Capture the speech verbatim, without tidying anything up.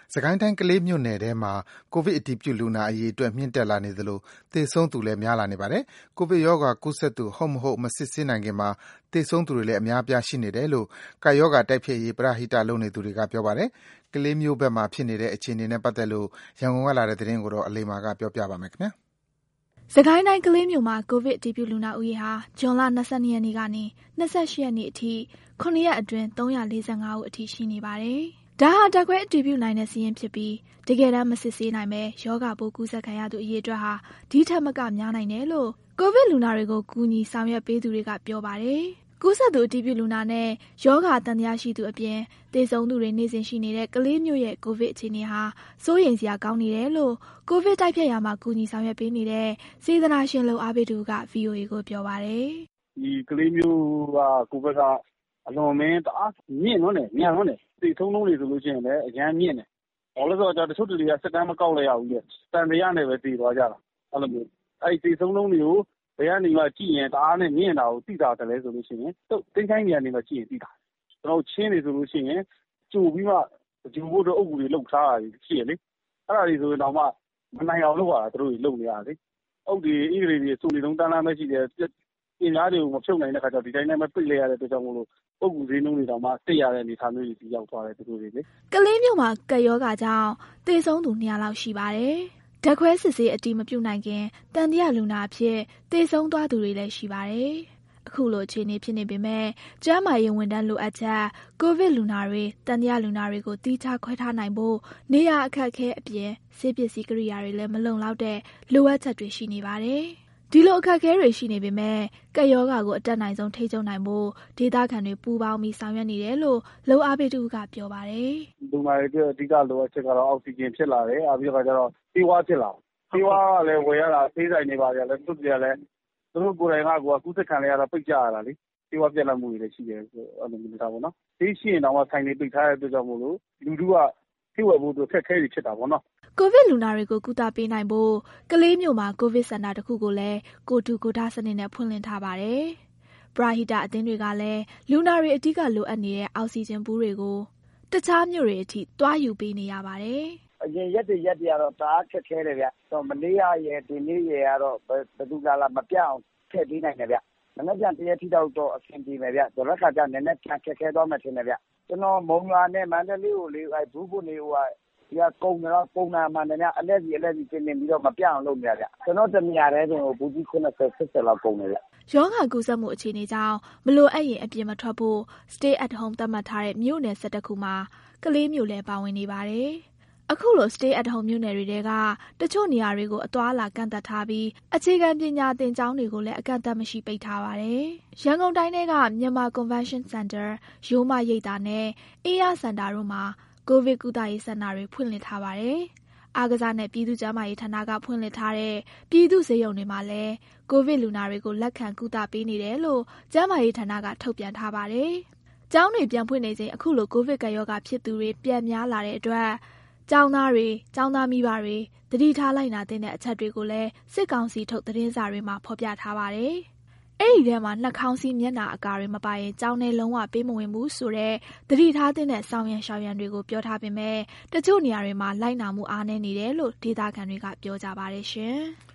စကိုင်းတိုင်းကလေးမြို့နယ်ထဲမှာကိုဗစ်အတည်ပြုလူနာအရေအတွက်မြင့်တက်လာနေသလိုသေဆုံးသူလည်းများလာနေပါတယ်။ကိုဗစ်ရောဂါကူးစက်သူဟုတ်မဟုတ်မစစ်ဆေးနိုင်ခင်မှာသေဆုံးသူတွေလည်းအများအပြားရှိနေတယ်လို့ကပ်ရောဂါတိုက်ဖျက်ရေးပရဟိတလုပ်နေသူတွေကပြောပါတယ်။ကလေးမြို့ဘက်မှာဖြစ်နေတဲ့အခြေအနေနဲ့ပတ်သက်လို့ရန်ကုန်ကလာတဲ့သတင်းကိုအလိမ္မာကပြောပြပါမယ်ခင်ဗျာ။စကိုင်းတိုင်းကလေးမြို့မှာကိုဗစ်အတည်ပြုလူနာဦးရေဟာဇွန်လ၂၂ရက်နေ့ကနေ၂၈ရက်နေ့အထိခုနှစ်ရက်အတွင်း၃၄၅ဦးအထိရှိနေပါတယ်။ဒါဟာဓာတ်ခွဲအတည်ပြုနိုင်တဲ့စာရင်းဖြစ်ပြီးတကယ်တမ်းမစစ်ဆေးနိုင်ပဲရောဂါပိုးကူးစက်ခံရသူအရေအတွက်ဟာဒီထက်မကများနိုင်တယ်လို့ကိုဗစ်လူနာတွေကိုကူညီဆောင်ရွက်ပေးသူတွေကပြောပါတယ်။ကူးစက်သူအတည်ပြုလူနာနဲ့ရောဂါသံသယရှိသူအပြင်သေဆုံးသူတွေနေ့စဉ်ရှိနေတဲ့ကလေးမြို့ရဲ့ကိုဗစ်အခြေအနေဟာစိုးရိမ်စရာကောင်းနေတယ်လို့ကိုဗစ်တိုက်ဖျက်ရာမှာကူညီဆောင်ရွက်ပေးနေတဲ့စေတနာရှင်လုပ်အားပေးသူက ဗွီအိုအေ ကိုပြောပါတယ်။ဒီကလေးမြို့ကကိုဗစ်ကအလွန်မင်းတအားမြင့်လွန်းတယ်မြန်လွန်းတယ်သေဆုံးလုံးတွေဆိုလို့ရှိရင်လည်းအရန်မြင့်တယ်။ဘာလို့လဲဆိုတော့တချို့တွေကစက်တမ်းမကောက်လိုက်ရဘူးလေ။တန်တရားနဲ့ပဲသေသွားကြတာ။အဲ့လိုမျိုးအဲ့ဒီသေဆုံးလုံးတွေကိုဘယ်ကနေမှကြည့်ရင်တအားနဲ့မြင့်တာကိုသိတာတယ်လဲဆိုလို့ရှိရင်တုတ်တင်းတိုင်းနေရာနေမှာကြည့်ရင်သိတာ။ကျွန်တော်ချင်းနေဆိုလို့ရှိရင်ကြိုပြီးမှကြိုဖို့တော့အုပ်ကူတွေလှုပ်ထားတာရှိရလေ။အဲ့ဒါတွေဆိုရင်တော့မှမနိုင်အောင်လုပ်ရတာတို့တွေလှုပ်နေရတာလေ။အုပ်တွေအင်္ဂလိပ်တွေစုနေလုံးတန်းတန်းပဲရှိတယ်။အင်သားတွေကိုမဖြုတ်နိုင်တဲ့ခါကျတော့ဒီတိုင်းတိုင်းပဲပိတ်လိုက်ရတဲ့အတွက်ကြောင့်မို့လို့ပုဂ္ဂိုလ်ဈေးနှုန်းတွေတောင်မှတိတ်ရတဲ့အနေအထားမျိုးတွေရောက်သွားတယ်သူတို့တွေလေကလေးမြို့မှာကပ်ရောဂါကြောင့်သေဆုံးသူနှစ်ရာလောက်ရှိပါတယ်ဓာတ်ခွဲစစ်ဆေးအတည်မပြုနိုင်ခင်တန်တရားလူနာအဖြစ်သေဆုံးသွားသူတွေလည်းရှိပါတယ်အခုလိုအခြေအနေဖြစ်နေပေမဲ့ကျန်းမာရေးဝန်ထမ်းလိုအပ်ချက်ကိုဗစ်လူနာတွေတန်တရားလူနာတွေကိုတီးခြားခွဲထားနိုင်ဖို့နေရာအခက်အခဲအပြင်ဆေးပစ္စည်းကိရိယာတွေလည်းမလုံလောက်တဲ့လိုအပ်ချက်တွေရှိနေပါတယ်ဒီလိုအခက်အခဲတွေရှိနေပေမဲ့ကပ်ရောဂါကိုအတက်နိုင်ဆုံးထိန်းချုပ်နိုင်ဖို့ဒေသခံတွေပူးပေါင်းပြီးဆောင်ရွက်နေတယ်လို့လုံအားပေးသူကပြောပါတယ်။လူနာတွေအတွက်အဓိကလိုအပ်ချက်ကတော့အောက်ဆီဂျင်ဖြစ်လာတယ်။အပြီးတော့ကျတော့ဆေးဝါးဖြစ်လာ။ဆေးဝါးကလည်းဝယ်ရတာဆေးဆိုင်တွေပါကြတယ်သူတို့ကလည်းသူတို့ကိုယ်တိုင်ကကိုယ်ကူးစက်ခံရတာပိတ်ကြရတာလေ။ဆေးဝါးပြတ်လတ်မှုတွေလည်းရှိတယ်ဆိုအဲ့လိုမျိုးတာပေါ့နော်။ဆေးရှိရင်တော့ဆိုင်တွေပိတ်ထားတဲ့အတွက်ကြောင့်မို့လို့လူတို့ကဆေးဝယ်ဖို့အတွက်ခက်ခဲတွေဖြစ်တာပေါ့နော်ကိုဗစ်လူနာတွေကိုကုသပေးနိုင်ဖို့ကလေးမြို့မှာကိုဗစ်စင်တာတစ်ခုကိုလည်းကိုတူကိုထားစနစ်နဲ့ဖွင့်လှစ်ထားပါတယ်။ပရဟိတအသင်းတွေကလည်းလူနာတွေအဓိကလိုအပ်နေတဲ့အောက်ဆီဂျင်ဘူးတွေကိုတခြားမြို့တွေအထိတွားယူပေးနေရပါတယ်။အရင်ရက်တွေရက်တွေကတော့တအားခက်ခဲတယ်ဗျ။တော့မနေ့ကရဲ့ဒီနေ့ရဲ့ကတော့ဘယ်သူကလာမပြောင်းထည့်ပေးနိုင်တယ်ဗျ။မနေ့ကတရက်ထိတော့တော့အဆင်ပြေမယ်ဗျ။ဒါတော့ခါကျနည်းနည်းပြန်ခက်ခဲသွားမှထင်တယ်ဗျ။ကျွန်တော်မုံရွာနဲ့မန္တလေးကိုလေအဲဘူးဖို့နေဟိုဒီကကုန်းတော့ပုံနာမှန်တယ်အလက်စီအလက်စီပြင်နေပြီးတော့မပြောင်းလို့မြဗျကျွန်တော်တမရတဲ့ဆိုဘူးကြီးခုနှစ်ဆယ်ဆက်ဆယ်လောက်ပုံနေဗျရောဂါကူးစက်မှုအခြေအနေကြောင့်မလိုအပ်ရင်အပြင်မထွက်ဖို့ stay at home သတ်မှတ်ထားတဲ့မြို့နယ်၁၁ခုမှာကလေးမြို့လည်းပါဝင်နေပါတယ်အခုလို stay at home မြို့နယ်တွေကတချို့နေရာတွေကိုအသွားအလာကန့်သတ်ထားပြီးအခြေခံပညာသင်ကျောင်းတွေကိုလည်းအကန့်အသတ်မရှိပိတ်ထားပါတယ်ရန်ကုန်တိုင်းကမြန်မာ Convention Center ရိုးမရိပ်သာနဲ့အေးရစင်တာတို့မှာကိုဗစ်ကုသရေးစင်တာတွေဖွင့်လှစ်ထားပါတယ်။အားကစားနဲ့ပြည်သူ့ကျန်းမာရေးဌာနကဖွင့်လှစ်ထားတဲ့ပြည်သူ့ဆေးရုံတွေမှာလည်းကိုဗစ်လူနာတွေကိုလက်ခံကုသပေးနေတယ်လို့ကျန်းမာရေးဌာနကထုတ်ပြန်ထားပါတယ်။ကျောင်းတွေပြန်ဖွင့်နေချိန်အခုလိုကိုဗစ်ကပ်ရောဂါဖြစ်သူတွေပြန်များလာတဲ့အတွက်ကျောင်းသားတွေကျောင်းသားမိဘတွေသတိထားလိုက်နာတဲ့အချက်တွေကိုလည်းစစ်ကောင်စီထုတ်သတင်းစာတွေမှာဖော်ပြထားပါတယ်။အဲ့ဒီထဲမှာနှာခေါင်းစည်းမျက်နှာအကာတွေမပါရင်ကျောင်းထဲလုံးဝပေးမဝင်ဘူးဆိုတဲ့သတိထားတဲ့ဆောင်ရန်ရှောင်ရန်တွေကိုပြောထားပေမဲ့တချို့နေရာတွေမှာလိုက်နာမှုအားနည်းနေတယ်လို့ဒေသခံတွေကပြောကြပါတယ်ရှင်။